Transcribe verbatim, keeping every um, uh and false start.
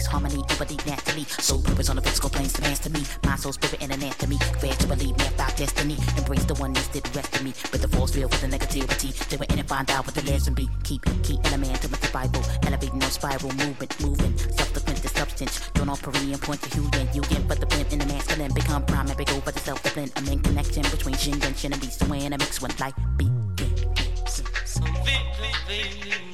mix harmony, nobody naturally. Soul purpose on the physical planes to master me. My soul, spirit, and anatomy. Fair to believe, math out destiny. Embrace the oneness that rest in me. But the force field with the negativity. They were in and find out what the lesson be. Keep, keep element with the Bible. Elevating no spiral movement, moving. Subsequent to substance. Drawn on Korean point to Hugan. You get but the blend in the masculine. Become prime and big over the self the blend. I'm in connection between Shin and Shin and Beast. So when I mix one life be. So, so,